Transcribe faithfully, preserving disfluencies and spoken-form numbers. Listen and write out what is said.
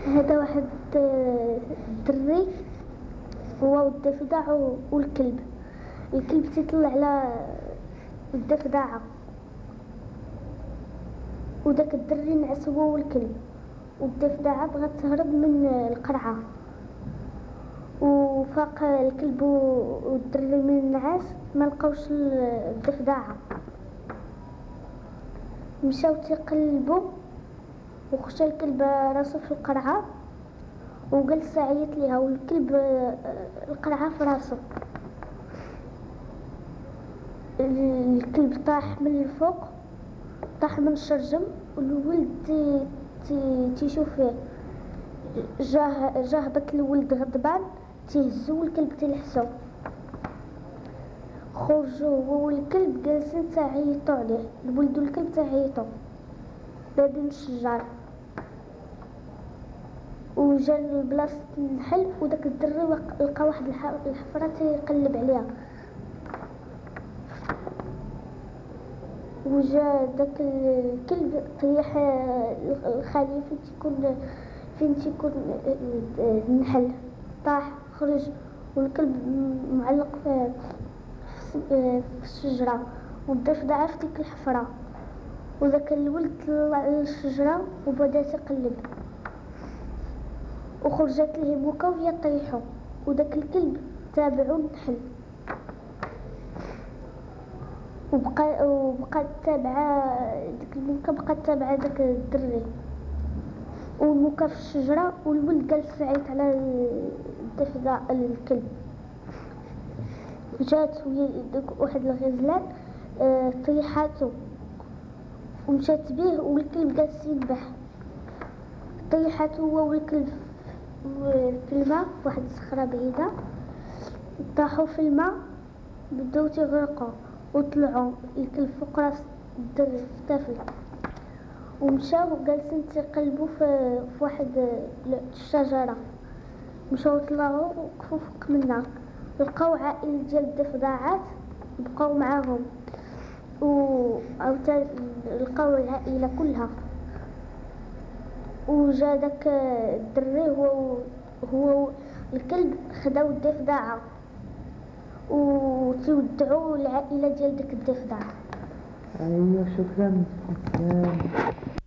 هذا واحد آه، الدري هو والضفدع والكلب. الكلب تيطلع على الضفدعة، وداك الدري نعس هو والكلب، والضفدعة بغات تهرب من القرعة، وفاق الكلب والدري من النعاس ما لقاوش الضفدعة. مشاو تيقلبوا وخشى الكلب راسو في القرعة وجلس عيط ليها، والكلب القرعة في راسو. الكلب طاح من الفوق، طاح من الشرجم، والولد تي تي تيشوف فيه. جاه جاه بط الولد غضبان تيهزو والكلب تيلحسو. خرجوا هو والكلب جالسين تعيطوا عليه، الولد والكلب تعيطوا بين الشجر. وجا لبلاصة النحل، وداك الدري لقى واحد الحفرة تيقلب عليها، وجا داك الكلب طيح الخلية فين تيكون فين تيكون النحل، طاح خرج، والكلب معلق في في الشجرة، والضفدعة في ديك الحفرة. وداك الولد طلع للشجرة وبدا يقلب، وخرجت ليه موكا وهي طيحو، وداك الكلب تابعو النحل، وبقى وبقى تابعه ديك الموكا، بقى تابعه داك الدري، والموكا في الشجره، والولد جالس يعيط على الضفدع الكلب. جات واحد الغزلان اه طيحاتو ومشات بيه، والكلب جالس يذبح. طيحاتو هو والكلب في الماء في واحد الصخره بعيده، طاحوا في الماء بداو تيغرقوا، وطلعوا الكلب فوق راس الدري في طفل، ومشاو جالسين تيقلبوا في, في واحد الشجره. مشاو طلعوا وقفوا فوق منها، لقاو عائله ديال الضفدعات بقاو معاهم، و لقاو العائله كلها. وجا داك الدري هو هو الكلب خداو الضفدعه وتودعوا العائله ديال داك الضفدع. ايوه شكرا.